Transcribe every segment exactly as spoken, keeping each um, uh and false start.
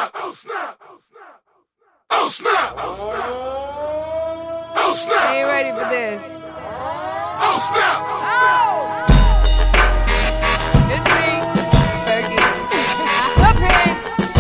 snap! Oh snap! Oh snap! Oh snap! I ain't ready for this. Oh snap! Oh! It's me, Fergie. Up here.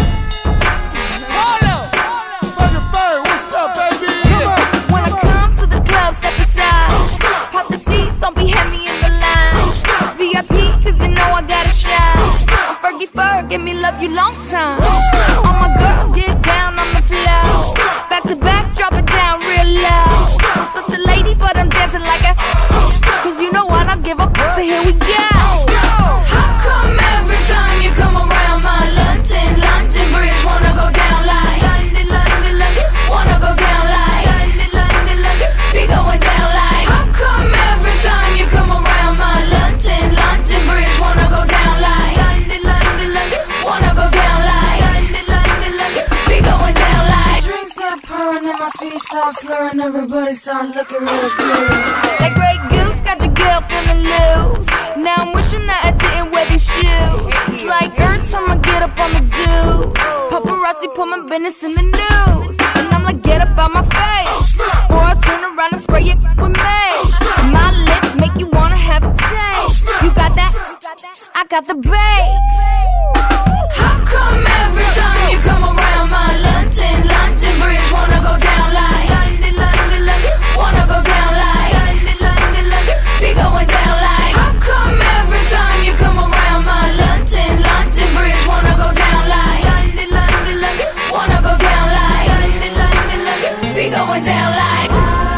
Hold up. Fergie Ferg, what's up, baby? Come on. When I come to the club, step aside. Oh snap! Pop the seats, don't be heavy in the line. Oh snap! V I P, cause you know I gotta shine. Oh snap! I'm Fergie Ferg, give me love you long time. Oh snap! All my girls get down on the floor. Oh snap! Back to back, drop it down real low. Oh snap! I'm such a lady, but I'm dancing like a. Oh snap! Cause you know I don't give up, so here we go. How come every time you come around my London, London Bridge wanna go down like London, London, London, wanna go down like London, London, London, be going down like. How come every time you come around my London, London Bridge wanna go down like London, London, London, wanna go down like London, London, London, be going down like. Drinks start pouring and my feet start slurring, everybody start looking real good. Like Grey Goose, got your girl feeling loose. Now I'm wishing that I didn't wear these shoes. It's like every time I get up on the do, paparazzi put my business in the news. And I'm like, get up out my face, or I turn around and spray it with mace. My lips make you wanna have a taste. You got that? I got the bass. How come every time you come around my London, London Bridge wanna go down like London, London, London, wanna go down like London, London, London, be going down like. How come every time you come around my London, London Bridge wanna go down like London, London, London, wanna go down like London, London, London, be going down like.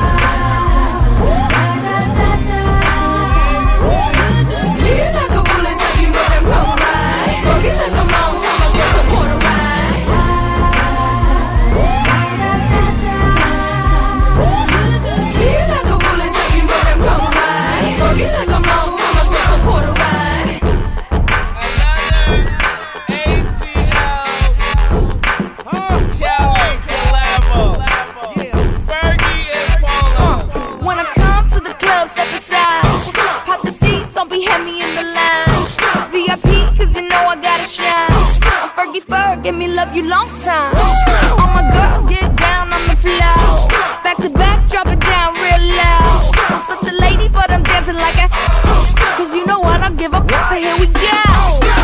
Feel like a bullet touching but I'm wrong right. Forget like I'm long time I guess I put a ride. Feel like a bullet touching but I'm wrong right. Forget like I'm long time I guess I put a ride. Kelly collabo. Fergie and Polo. When I come to the club, step aside. Pop the seats, don't be heavy in the line. V I P, cause you know I gotta shine. I'm Fergie Ferg, give me love you long time. All my girls get down on the floor. Back to back, drop it down real low. I'm such a lady, but I'm dancing like a. Cause you know I don't give up, so here we go.